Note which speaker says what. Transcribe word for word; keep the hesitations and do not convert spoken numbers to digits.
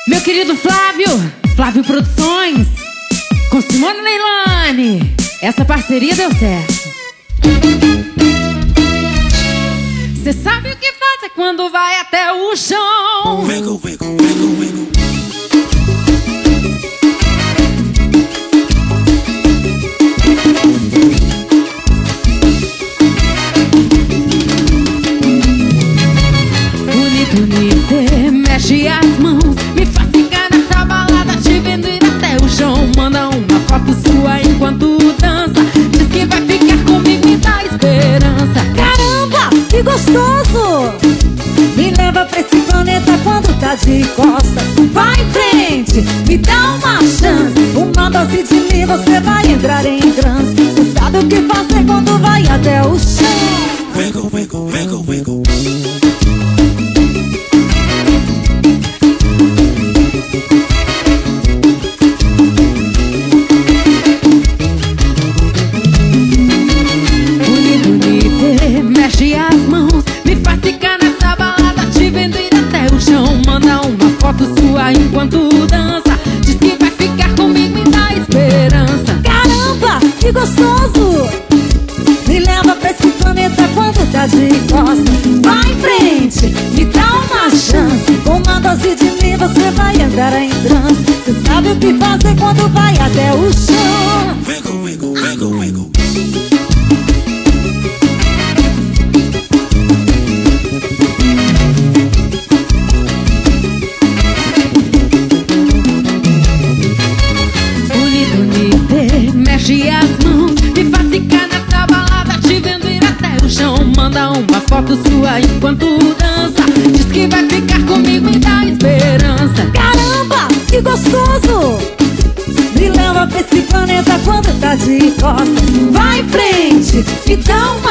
Speaker 1: Meu querido Flávio, Flávio Produções, com Simone Leilani, essa parceria deu certo. Cê sabe o que faz é quando vai até o chão.
Speaker 2: Wiggle, wiggle, wiggle, wiggle.
Speaker 1: Bonito, bonito, mexe as mãos, me faz ficar nessa balada, te vendo ir até o chão. Manda uma foto sua enquanto dança, diz que vai ficar comigo e dá esperança.
Speaker 3: Caramba, que gostoso! Me leva pra esse planeta quando tá de costas. Vai em frente, me dá uma chance. Uma dose de mim você vai entrar em transe. Você sabe o que fazer quando vai até o chão.
Speaker 2: Wiggle, wiggle, wiggle, wiggle.
Speaker 1: Mexe as mãos, me faz ficar nessa balada, te vendo ir até o chão. Manda uma foto sua enquanto dança, diz que vai ficar comigo e dá esperança.
Speaker 3: Caramba, que gostoso! Me leva pra esse planeta quando tá de costas. Vai em frente, me dá uma chance. Com uma dose de mim você vai entrar em transe. Você sabe o que fazer quando vai até o chão.
Speaker 2: Wiggle, wiggle, wiggle, wiggle.
Speaker 1: Mexe as mãos, me faz ficar nessa balada, te vendo ir até o chão. Manda uma foto sua enquanto dança, diz que vai ficar comigo e dá esperança.
Speaker 3: Caramba, que gostoso! Me leva pra esse planeta quando tá de costas. Vai em frente, me dá uma